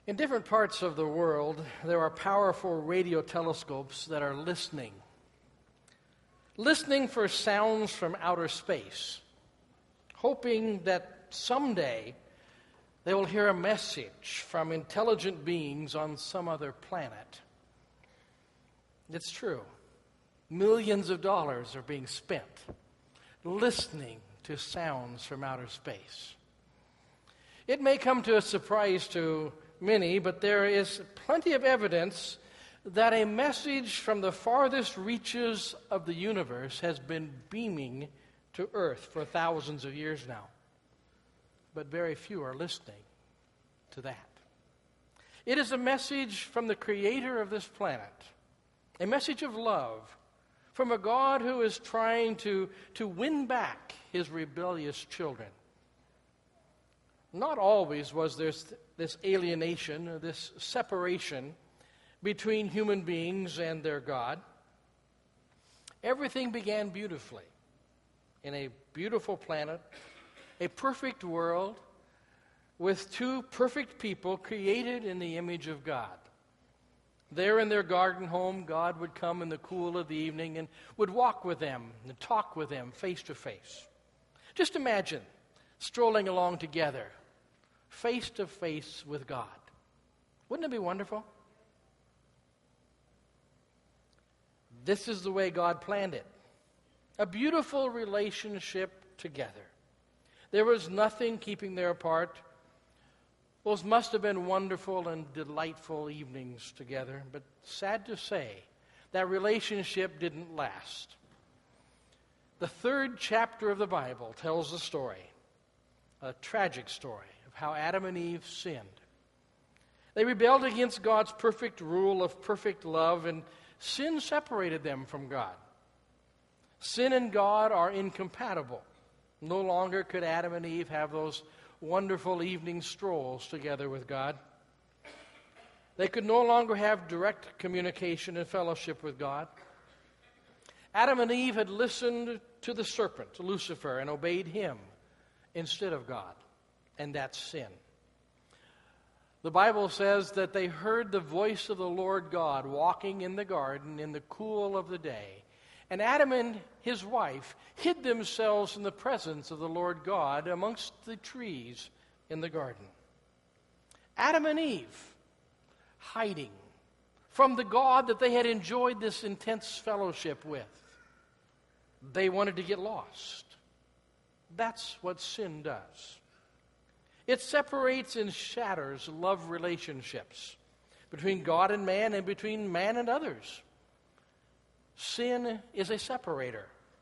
In different parts of the world, there are powerful radio telescopes that are listening for sounds from outer space, hoping that someday they will hear a message from intelligent beings on some other planet. It's true. Millions of dollars are being spent listening to sounds from outer space. It may come to a surprise to many, but there is plenty of evidence that a message from the farthest reaches of the universe has been beaming to Earth for thousands of years now. But very few are listening to that. It is a message from the creator of this planet, a message of love from a God who is trying to win back his rebellious children. Not always was there this alienation, or this separation between human beings and their God. Everything began beautifully in a beautiful planet, a perfect world with two perfect people created in the image of God. There in their garden home, God would come in the cool of the evening and would walk with them and talk with them face to face. Just imagine strolling along together, face to face with God. Wouldn't it be wonderful? This is the way God planned it. A beautiful relationship together. There was nothing keeping them apart. Those must have been wonderful and delightful evenings together, but sad to say, that relationship didn't last. The third chapter of the Bible tells the story, a tragic story, of how Adam and Eve sinned. They rebelled against God's perfect rule of perfect love, and sin separated them from God. Sin and God are incompatible. No longer could Adam and Eve have those wonderful evening strolls together with God. They could no longer have direct communication and fellowship with God. Adam and Eve had listened to the serpent, Lucifer, and obeyed him instead of God, and that's sin. The Bible says that they heard the voice of the Lord God walking in the garden in the cool of the day. And Adam and his wife hid themselves in the presence of the Lord God amongst the trees in the garden. Adam and Eve hiding from the God that they had enjoyed this intense fellowship with. They wanted to get lost. That's what sin does. It separates and shatters love relationships between God and man and between man and others. Sin is a separator.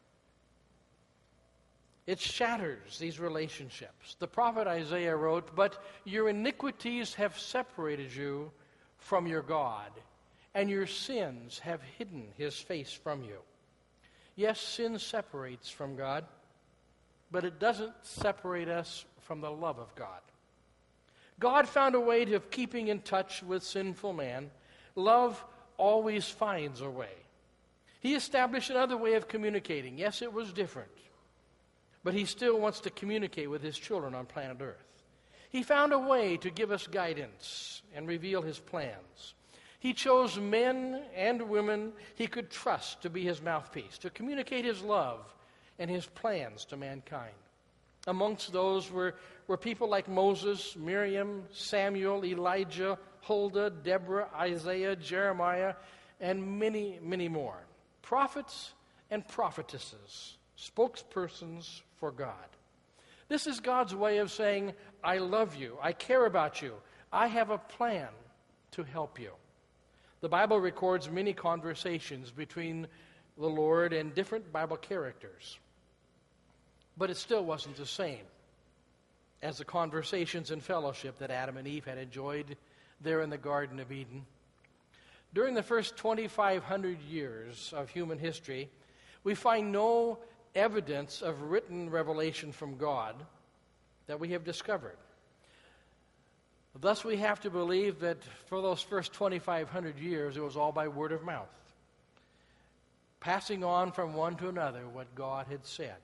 It shatters these relationships. The prophet Isaiah wrote, "But your iniquities have separated you from your God, and your sins have hidden his face from you." Yes, sin separates from God, but it doesn't separate us from the love of God. God found a way of keeping in touch with sinful man. Love always finds a way. He established another way of communicating. Yes, it was different, but he still wants to communicate with his children on planet Earth. He found a way to give us guidance and reveal his plans. He chose men and women he could trust to be his mouthpiece, to communicate his love and his plans to mankind. Amongst those were people like Moses, Miriam, Samuel, Elijah, Huldah, Deborah, Isaiah, Jeremiah, and many, many more. Prophets and prophetesses, spokespersons for God. This is God's way of saying, I love you, I care about you, I have a plan to help you. The Bible records many conversations between the Lord and different Bible characters. But it still wasn't the same as the conversations and fellowship that Adam and Eve had enjoyed there in the Garden of Eden. During the first 2,500 years of human history, we find no evidence of written revelation from God that we have discovered. Thus, we have to believe that for those first 2,500 years, it was all by word of mouth, passing on from one to another what God had said.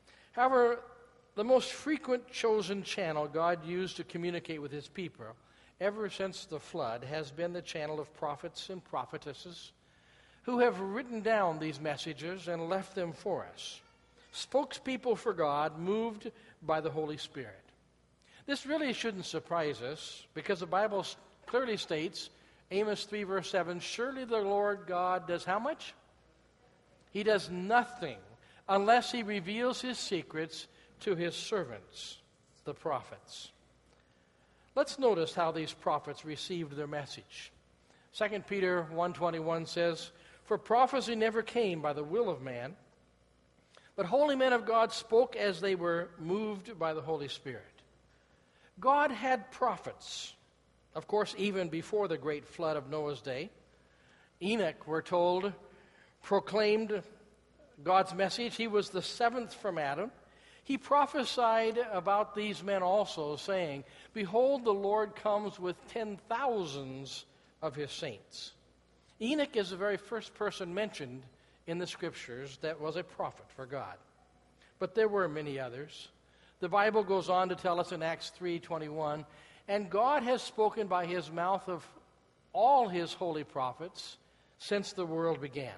However, the most frequent chosen channel God used to communicate with his people ever since the flood, has been the channel of prophets and prophetesses who have written down these messages and left them for us. Spokespeople for God, moved by the Holy Spirit. This really shouldn't surprise us, because the Bible clearly states, Amos 3 verse 7, surely the Lord God does how much? He does nothing unless he reveals his secrets to his servants, the prophets. Let's notice how these prophets received their message. 2 Peter 1:21 says, for prophecy never came by the will of man, but holy men of God spoke as they were moved by the Holy Spirit. God had prophets, of course, even before the great flood of Noah's day. Enoch, we're told, proclaimed God's message. He was the seventh from Adam. He prophesied about these men also, saying, behold, the Lord comes with 10,000s of his saints. Enoch is the very first person mentioned in the Scriptures that was a prophet for God. But there were many others. The Bible goes on to tell us in Acts 3:21, and God has spoken by his mouth of all his holy prophets since the world began.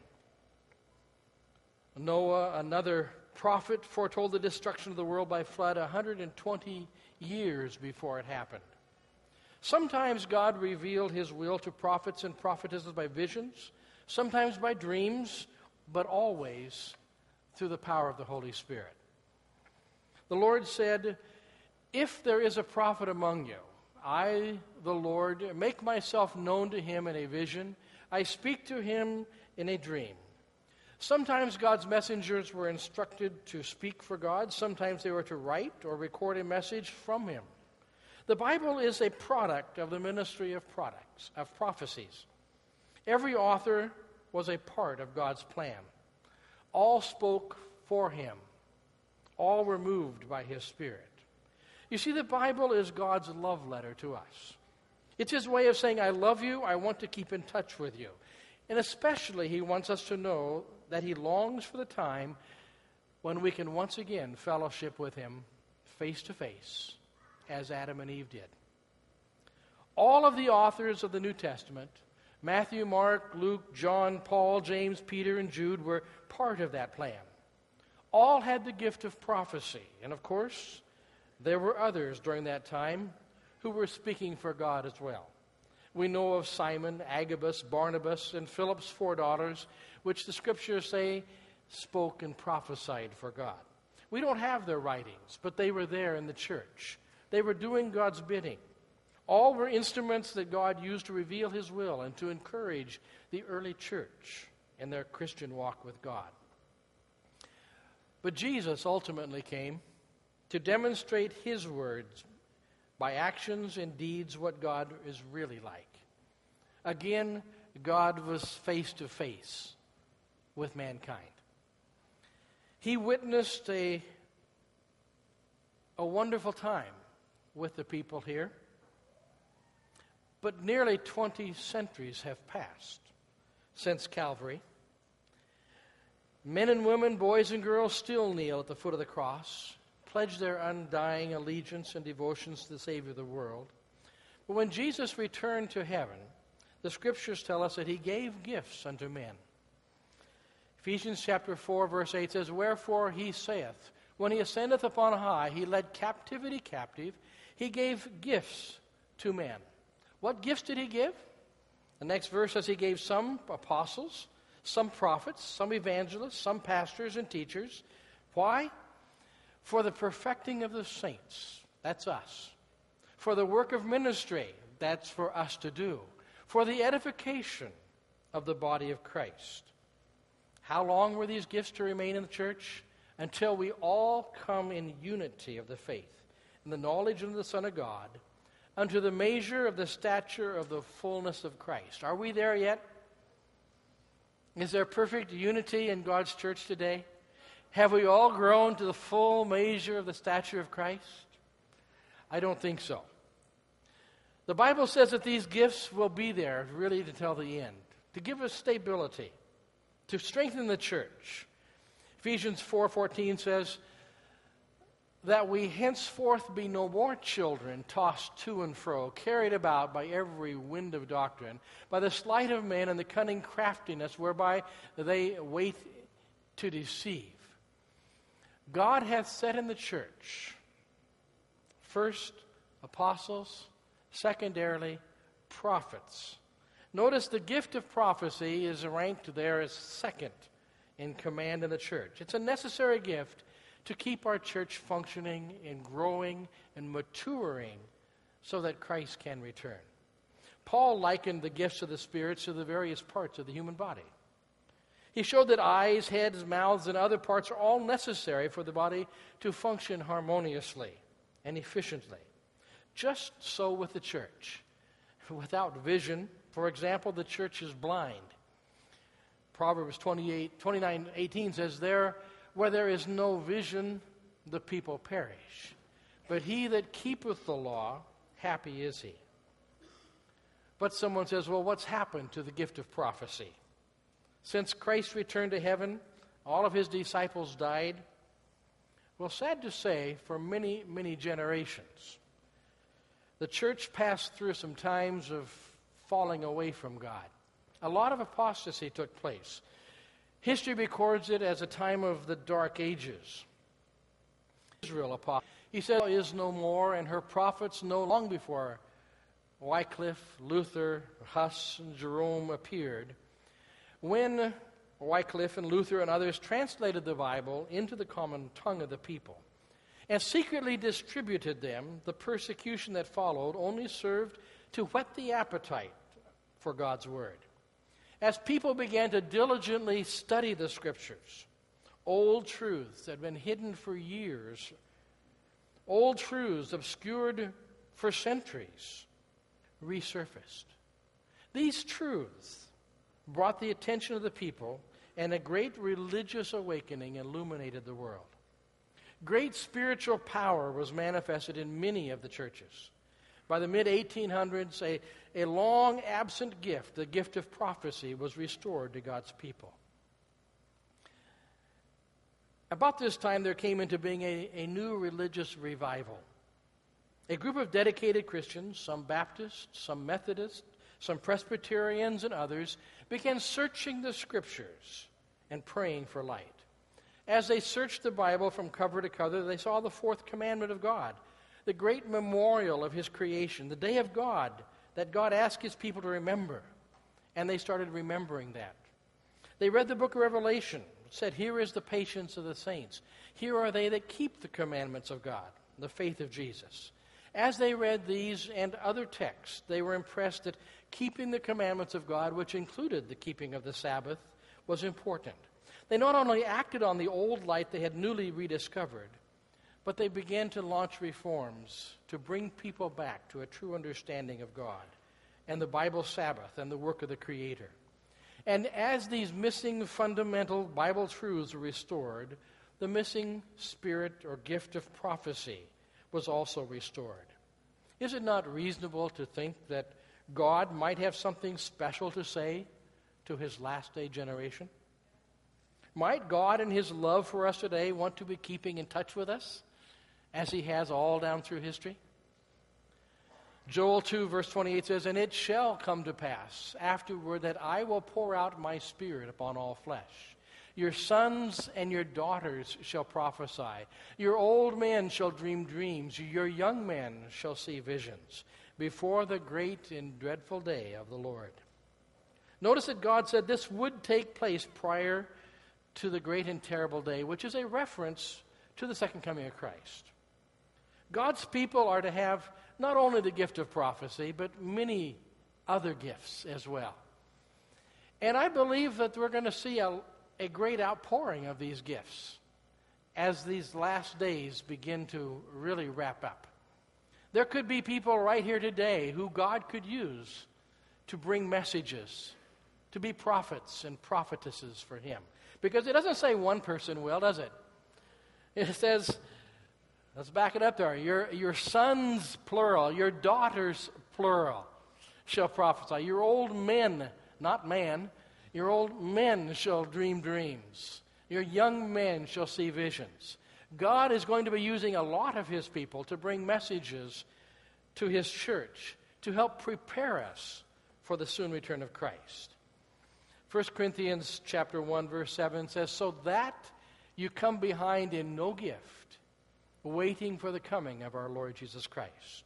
Noah, another prophet, foretold the destruction of the world by flood 120 years before it happened. Sometimes God revealed his will to prophets and prophetesses by visions, sometimes by dreams, but always through the power of the Holy Spirit. The Lord said, if there is a prophet among you, I, the Lord, make myself known to him in a vision. I speak to him in a dream. Sometimes God's messengers were instructed to speak for God. Sometimes they were to write or record a message from him. The Bible is a product of the ministry of prophecies. Every author was a part of God's plan. All spoke for him. All were moved by his Spirit. You see, the Bible is God's love letter to us. It's his way of saying, I love you, I want to keep in touch with you. And especially, he wants us to know that he longs for the time when we can once again fellowship with him face to face, as Adam and Eve did. All of the authors of the New Testament, Matthew, Mark, Luke, John, Paul, James, Peter, and Jude, were part of that plan. All had the gift of prophecy. And of course, there were others during that time who were speaking for God as well. We know of Simon, Agabus, Barnabas, and Philip's 4 daughters, which the Scriptures say spoke and prophesied for God. We don't have their writings, but they were there in the church. They were doing God's bidding. All were instruments that God used to reveal his will and to encourage the early church in their Christian walk with God. But Jesus ultimately came to demonstrate his words by actions and deeds what God is really like. Again, God was face to face with mankind. He witnessed a wonderful time with the people here. But nearly 20 centuries have passed since Calvary. Men and women, boys and girls still kneel at the foot of the cross, pledge their undying allegiance and devotions to the Savior of the world. But when Jesus returned to heaven, the Scriptures tell us that he gave gifts unto men. Ephesians chapter 4, verse 8 says, wherefore he saith, when he ascendeth upon high, he led captivity captive, he gave gifts to men. What gifts did he give? The next verse says he gave some apostles, some prophets, some evangelists, some pastors and teachers. Why? For the perfecting of the saints. That's us. For the work of ministry. That's for us to do. For the edification of the body of Christ. How long were these gifts to remain in the church? Until we all come in unity of the faith, in the knowledge of the Son of God, unto the measure of the stature of the fullness of Christ. Are we there yet? Is there perfect unity in God's church today? Have we all grown to the full measure of the stature of Christ? I don't think so. The Bible says that these gifts will be there really until the end, to give us stability, to strengthen the church. Ephesians 4:14 says, that we henceforth be no more children, tossed to and fro, carried about by every wind of doctrine, by the sleight of men and the cunning craftiness whereby they wait to deceive. God hath set in the church, first apostles, secondarily prophets. Notice the gift of prophecy is ranked there as second in command in the church. It's a necessary gift to keep our church functioning and growing and maturing so that Christ can return. Paul likened the gifts of the Spirit to the various parts of the human body. He showed that eyes, heads, mouths, and other parts are all necessary for the body to function harmoniously and efficiently. Just so with the church. Without vision, for example, the church is blind. Proverbs 29:18 says, where there is no vision, the people perish. But he that keepeth the law, happy is he. But someone says, well, what's happened to the gift of prophecy? Since Christ returned to heaven, all of his disciples died. Well, sad to say, for many, many generations, the church passed through some times of falling away from God. A lot of apostasy took place. History records it as a time of the Dark Ages. Israel apostasy. He said, is no more, and her prophets no long before Wycliffe, Luther, Huss, and Jerome appeared. When Wycliffe and Luther and others translated the Bible into the common tongue of the people and secretly distributed them, the persecution that followed only served to whet the appetite for God's Word. As people began to diligently study the Scriptures, old truths that had been hidden for years, old truths obscured for centuries, resurfaced. These truths brought the attention of the people, and a great religious awakening illuminated the world. Great spiritual power was manifested in many of the churches. By the mid-1800s, a long-absent gift, the gift of prophecy, was restored to God's people. About this time, there came into being a new religious revival. A group of dedicated Christians, some Baptists, some Methodists, some Presbyterians, and others, began searching the Scriptures and praying for light. As they searched the Bible from cover to cover, they saw the fourth commandment of God, the great memorial of his creation, the day of God, that God asked his people to remember. And they started remembering that. They read the book of Revelation. It said, here is the patience of the saints. Here are they that keep the commandments of God, the faith of Jesus. As they read these and other texts, they were impressed that keeping the commandments of God, which included the keeping of the Sabbath, was important. They not only acted on the old light they had newly rediscovered, but they began to launch reforms to bring people back to a true understanding of God and the Bible Sabbath and the work of the Creator. And as these missing fundamental Bible truths were restored, the missing spirit or gift of prophecy was also restored. Is it not reasonable to think that God might have something special to say to his last day generation? Might God in his love for us today want to be keeping in touch with us as he has all down through history? Joel 2 verse 28 says, and it shall come to pass afterward that I will pour out my spirit upon all flesh. Your sons and your daughters shall prophesy. Your old men shall dream dreams. Your young men shall see visions before the great and dreadful day of the Lord. Notice that God said this would take place prior to the great and terrible day, which is a reference to the second coming of Christ. God's people are to have not only the gift of prophecy, but many other gifts as well. And I believe that we're going to see a great outpouring of these gifts as these last days begin to really wrap up. There could be people right here today who God could use to bring messages, to be prophets and prophetesses for him. Because it doesn't say one person will, does it? It says, let's back it up there, your sons, plural, your daughters, plural, shall prophesy. Your old men, not man, your old men shall dream dreams. Your young men shall see visions. God is going to be using a lot of his people to bring messages to his church to help prepare us for the soon return of Christ. 1 Corinthians chapter 1, verse 7 says, "So that you come behind in no gift, waiting for the coming of our Lord Jesus Christ."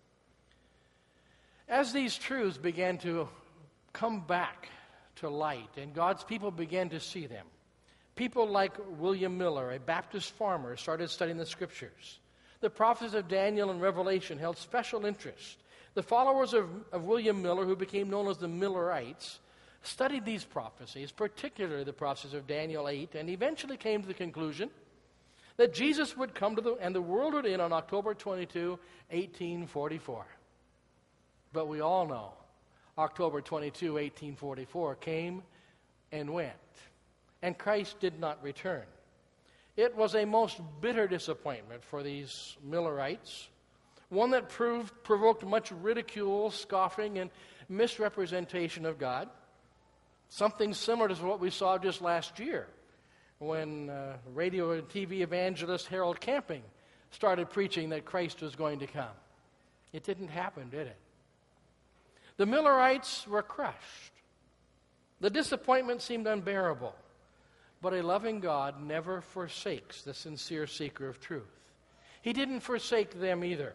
As these truths began to come back to light and God's people began to see them, people like William Miller, a Baptist farmer, started studying the Scriptures. The prophets of Daniel and Revelation held special interest. The followers of William Miller, who became known as the Millerites, studied these prophecies, particularly the prophecies of Daniel 8, and eventually came to the conclusion that Jesus would come and the world would end on October 22, 1844. But we all know October 22, 1844 came and went, and Christ did not return. It was a most bitter disappointment for these Millerites, one that provoked much ridicule, scoffing, and misrepresentation of God. Something similar to what we saw just last year when radio and TV evangelist Harold Camping started preaching that Christ was going to come. It didn't happen, did it? The Millerites were crushed. The disappointment seemed unbearable. But a loving God never forsakes the sincere seeker of truth. He didn't forsake them either.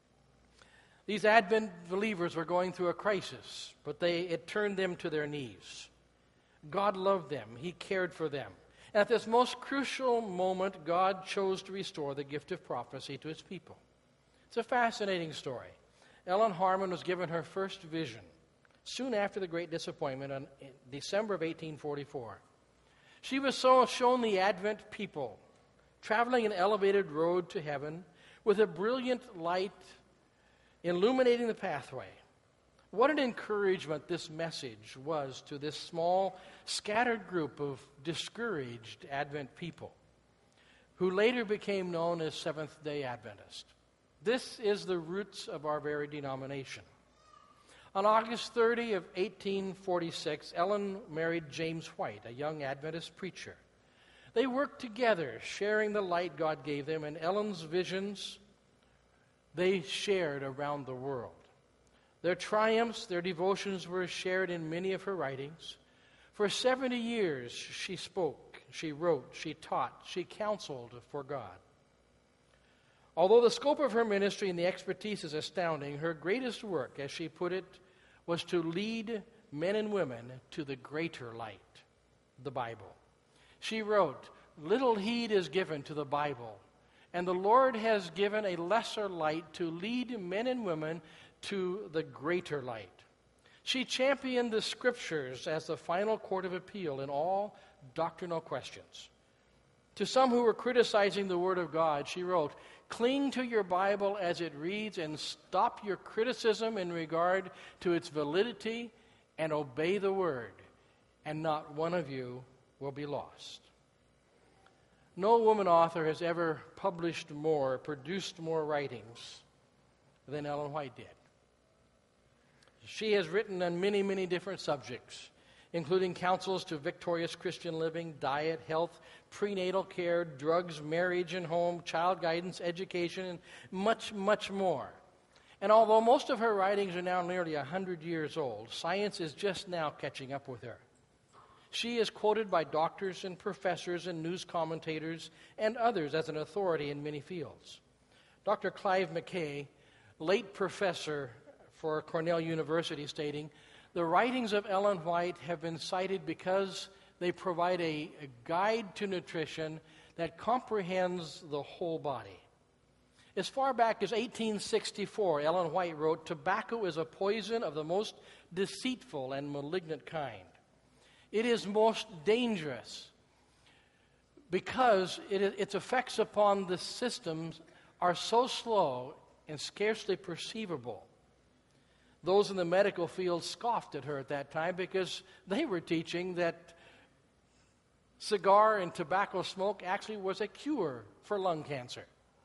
These Advent believers were going through a crisis, but it turned them to their knees. God loved them. He cared for them. And at this most crucial moment, God chose to restore the gift of prophecy to his people. It's a fascinating story. Ellen Harmon was given her first vision soon after the Great Disappointment in December of 1844. She was shown the Advent people traveling an elevated road to heaven with a brilliant light illuminating the pathway. What an encouragement this message was to this small, scattered group of discouraged Advent people who later became known as Seventh-day Adventists. This is the roots of our very denomination. On August 30 of 1846, Ellen married James White, a young Adventist preacher. They worked together, sharing the light God gave them, and Ellen's visions they shared around the world. Their triumphs, their devotions were shared in many of her writings. For 70 years, she spoke, she wrote, she taught, she counseled for God. Although the scope of her ministry and the expertise is astounding, her greatest work, as she put it, was to lead men and women to the greater light, the Bible. She wrote, "Little heed is given to the Bible, and the Lord has given a lesser light to lead men and women to the greater light." She championed the Scriptures as the final court of appeal in all doctrinal questions. To some who were criticizing the Word of God, she wrote, "Cling to your Bible as it reads and stop your criticism in regard to its validity and obey the Word, and not one of you will be lost." No woman author has ever published more, produced more writings than Ellen White did. She has written on many, many different subjects, including counsels to victorious Christian living, diet, health, prenatal care, drugs, marriage and home, child guidance, education, and much, much more. And although most of her writings are now nearly 100 years old, science is just now catching up with her. She is quoted by doctors and professors and news commentators and others as an authority in many fields. Dr. Clive McKay, late professor for Cornell University, stating, "The writings of Ellen White have been cited because they provide a guide to nutrition that comprehends the whole body." As far back as 1864, Ellen White wrote, "Tobacco is a poison of the most deceitful and malignant kind. It is most dangerous because its effects upon the systems are so slow and scarcely perceivable." Those in the medical field scoffed at her at that time because they were teaching that cigar and tobacco smoke actually was a cure for lung cancer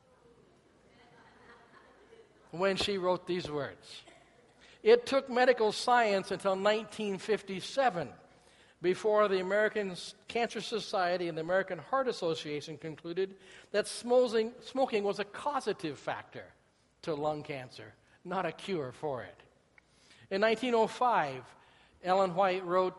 when she wrote these words. It took medical science until 1957 before the American Cancer Society and the American Heart Association concluded that smoking was a causative factor to lung cancer, not a cure for it. In 1905, Ellen White wrote,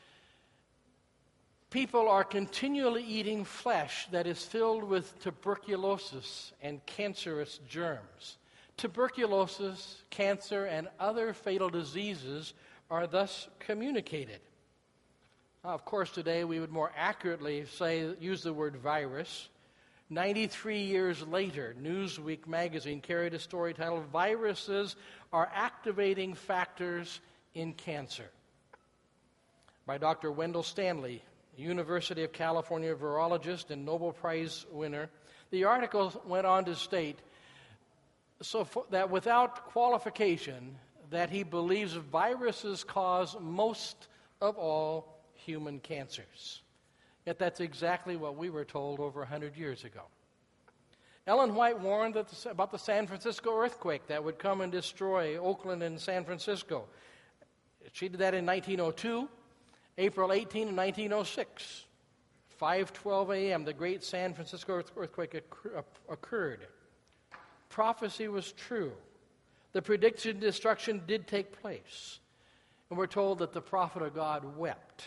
"People are continually eating flesh that is filled with tuberculosis and cancerous germs. Tuberculosis, cancer, and other fatal diseases are thus communicated." Now, of course, today we would more accurately use the word virus. 93 years later, Newsweek magazine carried a story titled, "Viruses Are Activating Factors in Cancer," by Dr. Wendell Stanley, University of California virologist and Nobel Prize winner. The article went on to state that without qualification, that he believes viruses cause most of all human cancers. Yet that's exactly what we were told over 100 years ago. Ellen White warned about the San Francisco earthquake that would come and destroy Oakland and San Francisco. She did that in 1902, April 18 in 1906. 5:12 a.m., the great San Francisco earthquake occurred. Prophecy was true. The predicted destruction did take place. And we're told that the prophet of God wept.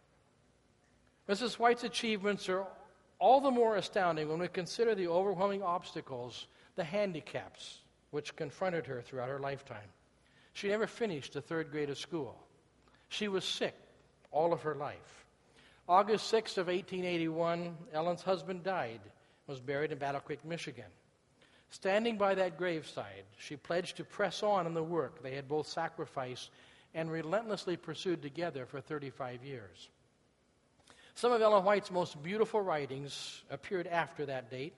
Mrs. White's achievements are all the more astounding when we consider the overwhelming obstacles, the handicaps, which confronted her throughout her lifetime. She never finished the third grade of school. She was sick all of her life. August 6th of 1881, Ellen's husband died, was buried in Battle Creek, Michigan. Standing by that graveside, she pledged to press on in the work they had both sacrificed and relentlessly pursued together for 35 years. Some of Ellen White's most beautiful writings appeared after that date,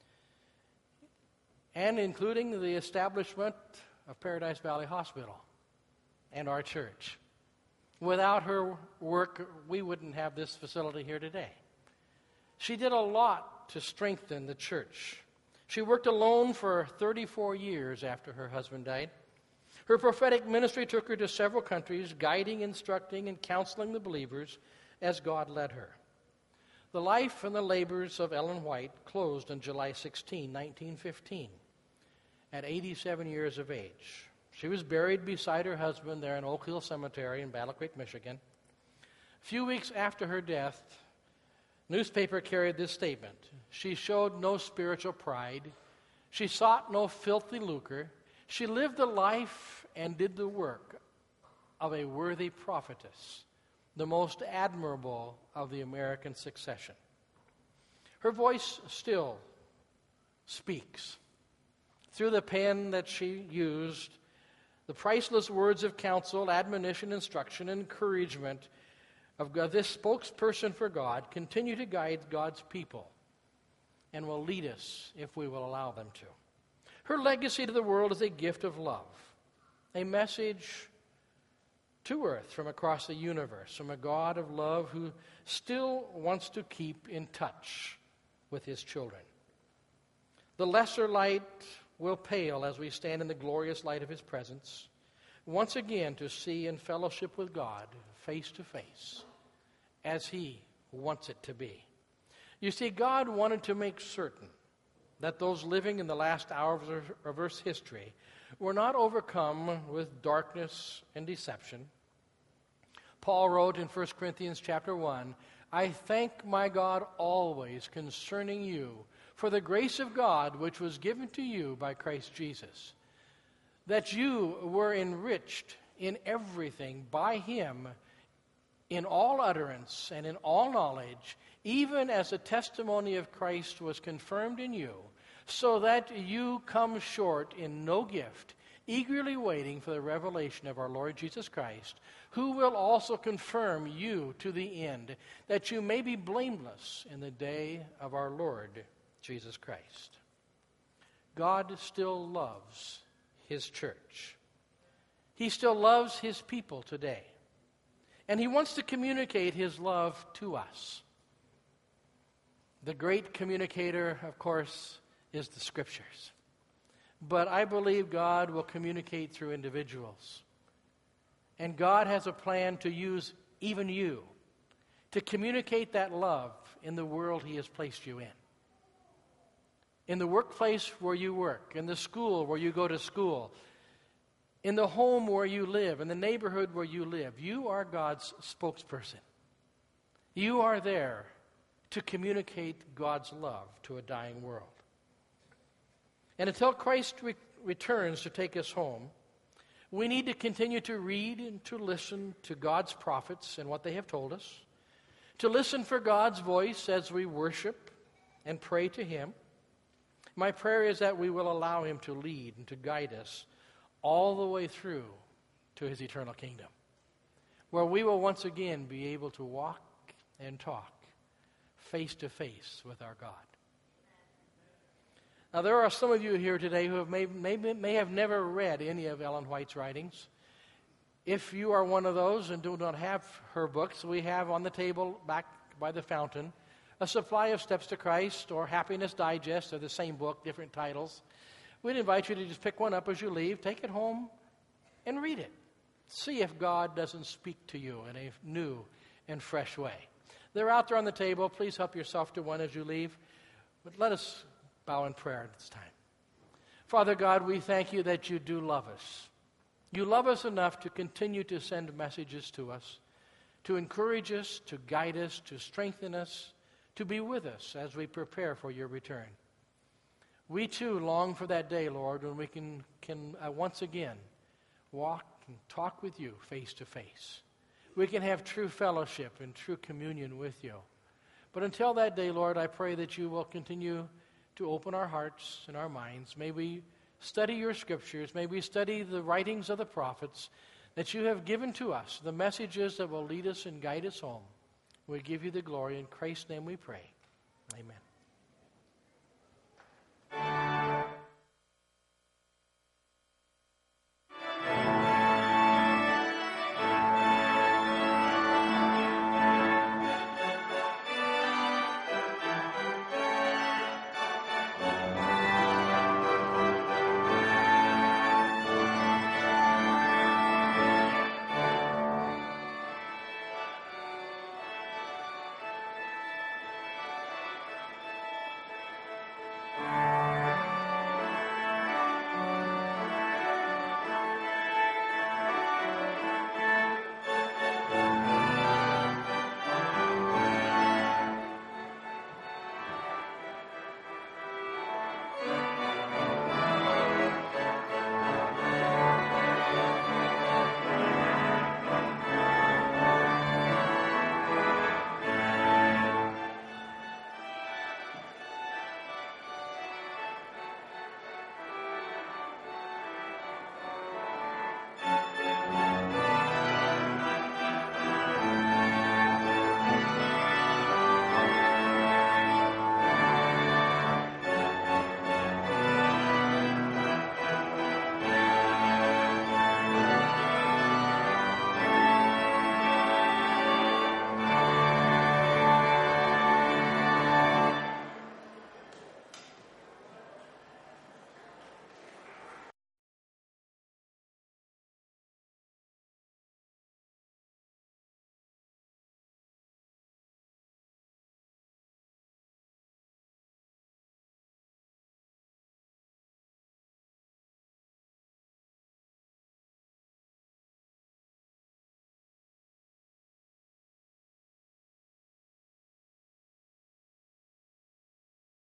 and including the establishment of Paradise Valley Hospital and our church. Without her work, we wouldn't have this facility here today. She did a lot to strengthen the church. She worked alone for 34 years after her husband died. Her prophetic ministry took her to several countries, guiding, instructing, and counseling the believers as God led her. The life and the labors of Ellen White closed on July 16, 1915, at 87 years of age. She was buried beside her husband there in Oak Hill Cemetery in Battle Creek, Michigan. A few weeks after her death, newspaper carried this statement: "She showed no spiritual pride. She sought no filthy lucre. She lived the life and did the work of a worthy prophetess, the most admirable of the American succession." Her voice still speaks. Through the pen that she used, the priceless words of counsel, admonition, instruction, and encouragement of God, this spokesperson for God, continue to guide God's people and will lead us if we will allow them to. Her legacy to the world is a gift of love, a message to earth from across the universe, from a God of love who still wants to keep in touch with his children. The lesser light will pale as we stand in the glorious light of his presence, once again to see and fellowship with God face to face, as he wants it to be. You see, God wanted to make certain that those living in the last hours of Earth's history were not overcome with darkness and deception. Paul wrote in 1 Corinthians chapter 1, "I thank my God always concerning you for the grace of God which was given to you by Christ Jesus, that you were enriched in everything by him, in all utterance and in all knowledge, even as the testimony of Christ was confirmed in you, so that you come short in no gift, eagerly waiting for the revelation of our Lord Jesus Christ, who will also confirm you to the end, that you may be blameless in the day of our Lord Jesus Christ." God still loves his church. He still loves his people today. And he wants to communicate his love to us. The great communicator, of course, is the Scriptures. But I believe God will communicate through individuals. And God has a plan to use even you to communicate that love in the world He has placed you in the workplace where you work, in the school where you go to school, in the home where you live, in the neighborhood where you live. You are God's spokesperson. You are there to communicate God's love to a dying world. And until Christ returns to take us home, we need to continue to read and to listen to God's prophets and what they have told us, to listen for God's voice as we worship and pray to Him. My prayer is that we will allow Him to lead and to guide us all the way through to His eternal kingdom, where we will once again be able to walk and talk face to face with our God. Now, there are some of you here today who may have never read any of Ellen White's writings. If you are one of those and do not have her books, we have on the table back by the fountain a supply of Steps to Christ or Happiness Digest. They're the same book, different titles. We'd invite you to just pick one up as you leave, take it home, and read it. See if God doesn't speak to you in a new and fresh way. They're out there on the table. Please help yourself to one as you leave. But let us bow in prayer at this time. Father God, we thank you that you do love us. You love us enough to continue to send messages to us, to encourage us, to guide us, to strengthen us, to be with us as we prepare for your return. We too long for that day, Lord, when we can once again walk and talk with you face to face. We can have true fellowship and true communion with you. But until that day, Lord, I pray that you will continue to open our hearts and our minds. May we study your scriptures. May we study the writings of the prophets that you have given to us, the messages that will lead us and guide us home. We give you the glory. In Christ's name we pray. Amen.